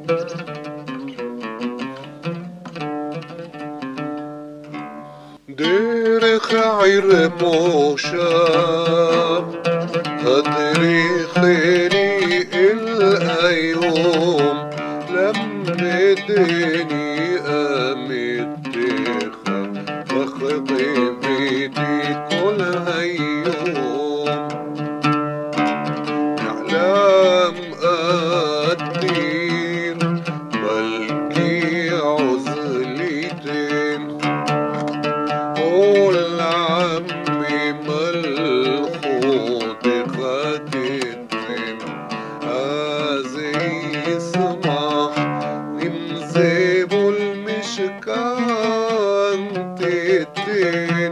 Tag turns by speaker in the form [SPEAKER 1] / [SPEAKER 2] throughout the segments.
[SPEAKER 1] דרך העיר מושב תדריכני אל היום למדני אמיתך וכתבתי כל היום נעלם אדיר מלכי עוזליתן כל עמי מלכותך תתן אז ישמח אם זבול משכן תתן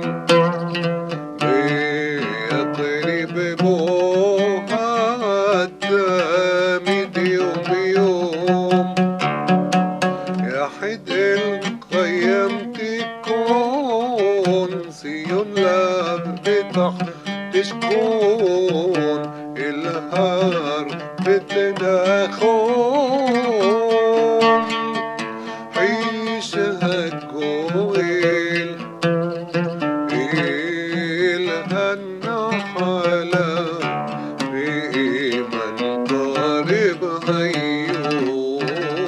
[SPEAKER 1] ויטריב בו התמיד יום ביום יחיד אל קיים תיקון ציון לבטח תשכון אל הר ותנחון חיש הגואל אל הנחלה ואימן קרב היום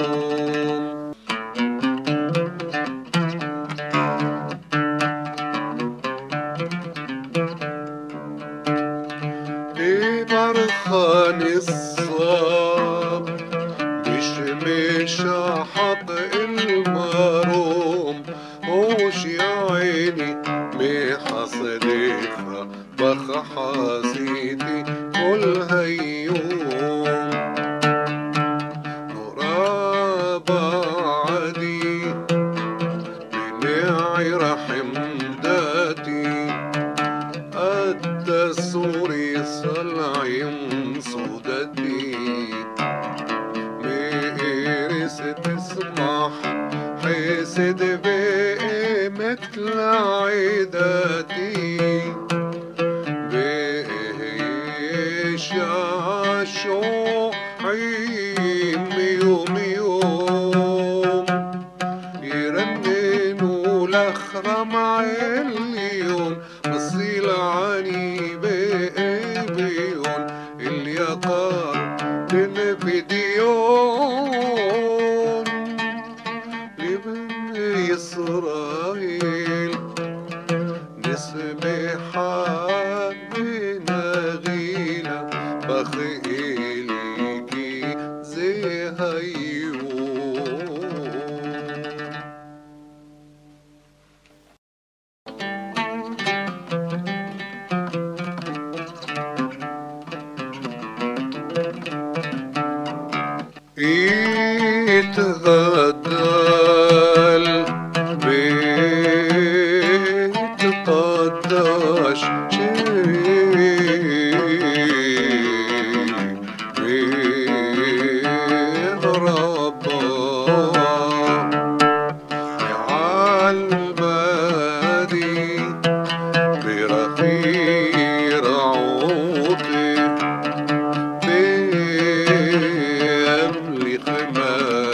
[SPEAKER 1] ببرخان الصاب بشمش حق المروم هوش يا عيني بحصديخة بخ حاسيتي كل هيوم نورا بعدي بنعي رحم داتي التسوري صلعين صودتي ميرس تسمح حسد بمثل عيدتي بيشاشو عيم يوم يوم يرننوا الأخرم عليون بصيل عني بيبيون اليقار للفيديون لبني إسرائيل نسمحها بنغيلة بخيلكي زي هيون يتغدل بيتقدش بغربا يعالبادي برخير عوضي بأملي خمال